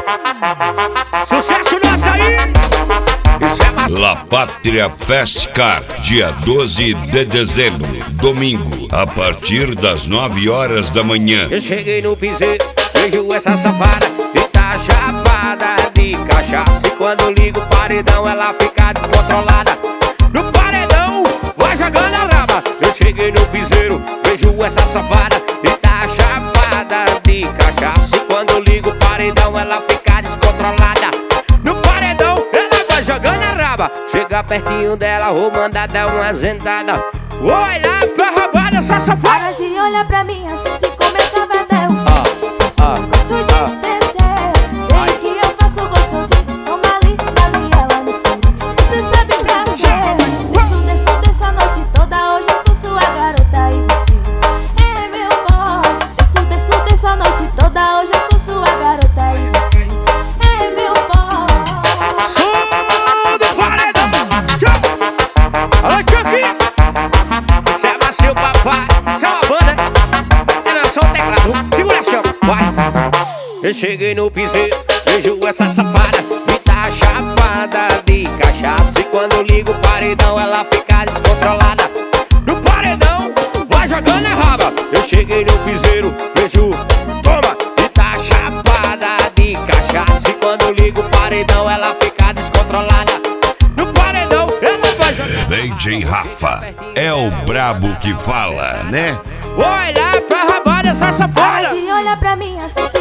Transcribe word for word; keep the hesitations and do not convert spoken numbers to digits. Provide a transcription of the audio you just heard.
Sucesso nosso aí! La Pátria Festcar, dia doze de dezembro, domingo, a partir das nove horas da manhã. Eu cheguei no piseiro, vejo essa safada e tá chapada de cachaça. E quando ligo o paredão, ela fica descontrolada. No paredão, vai jogando a raba. Eu cheguei no piseiro, vejo essa safada e tá chapada de cachaça. E quando ligo o paredão, ela fica descontrolada. No paredão, ela vai jogando a raba. Chega pertinho dela, vou mandar dar uma zentada. Vou olhar pra rabada, essa safada. Para de olhar pra mim assim, se começa badão. Ah, ah, Gosto de ah. descer, sei que eu faço gostosinho. Toma ali, ali ela no escuro. Você sabe pra ver. Desço, desço, desço a noite toda. Hoje eu sou sua garota e você é meu boy. Desço, desço, desço a noite toda. Hoje eu sou sua garota e você é meu boy. Som do paredão. Alô, Chucky. Isso é macio, papai. Isso é uma banda. É não, só o teclado. Segura a chama, vai. Eu cheguei no piseiro, vejo essa safada e tá chapada de cachaça. E quando ligo o paredão, ela fica descontrolada. No paredão, vai jogando a raba. Eu cheguei no piseiro, vejo, toma, e tá chapada de cachaça. E quando ligo o paredão, ela fica descontrolada. No paredão, ela vai jogando. D J Rafa é o brabo que fala, né? Vou olhar pra rabada, essa Para safada. de olhar pra mim assim,